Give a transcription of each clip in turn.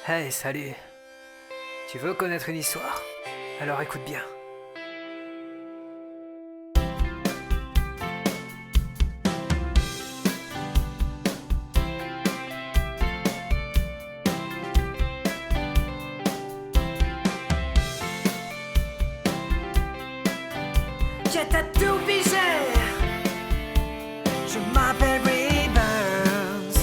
Hey, salut. Tu veux connaître une histoire? Alors écoute bien. J'ai ta tout pigé. Je m'appelle Ray Burns.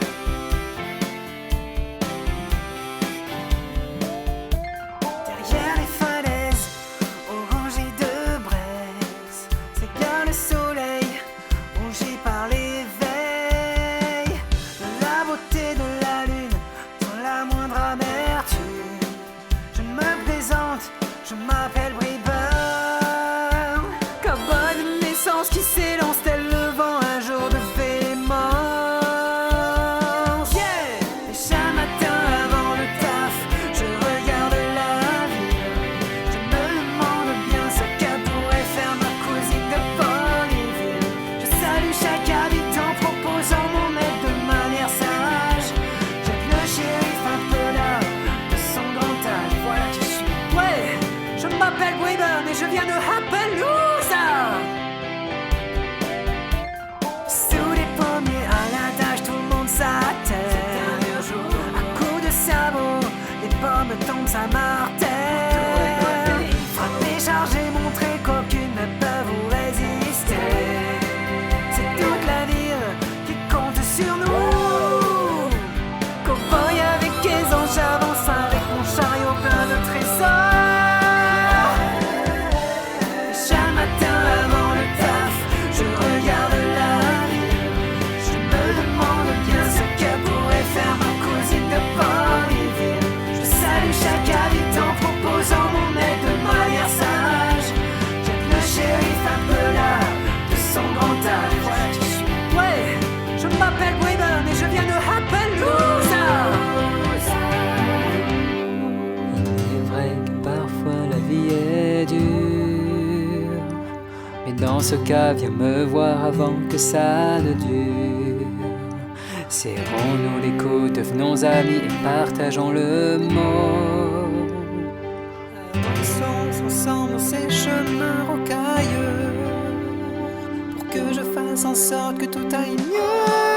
Derrière les falaises orangées de braise, s'égare le soleil rongé par l'éveil. La beauté de la lune sans la moindre amertume. Je me présente, je m'appelle Ray Burns. Cowboy de naissance qui s'élance tel le vent un jour de véhémence. Yeah! Déjà matin avant le taf, je regarde la ville. Je me demande bien ce que pourrait faire ma cousine de Bonnyville. Je salue chaque habitant proposant mon aide de manière sage. Jette le shérif un peu là de son grand âge. Voilà qui je suis. Ouais! Je m'appelle Weber et je viens de Appaloosa. Sous les pommiers à l'adage, tout le monde s'attelle. À coups de sabot, les pommes tombent à martèle. Frapper, charger, montrer qu'aucune ne peut vous résister. C'est toute la ville qui compte sur nous. Cowboy avec aisance, j'avance avec mon chariot plein de trésors. Déjà matin avant le taf, je regarde la ville. Je me demande bien ce que pourrait faire ma cousine de Bonnyville. Je salue chaque habitant proposant mon aide de manière sage. Jette le shérif un peu là de son grand âge. Voilà qui je suis. Ouais, je m'appelle Weber et je viens de Appaloosa. Il est vrai que parfois la vie est dure, mais dans ce cas, viens me voir avant que ça ne dure. Serrons-nous les coudes, devenons amis et partageons le mot. Avançons ensemble ces chemins rocailleux, pour que je fasse en sorte que tout aille mieux.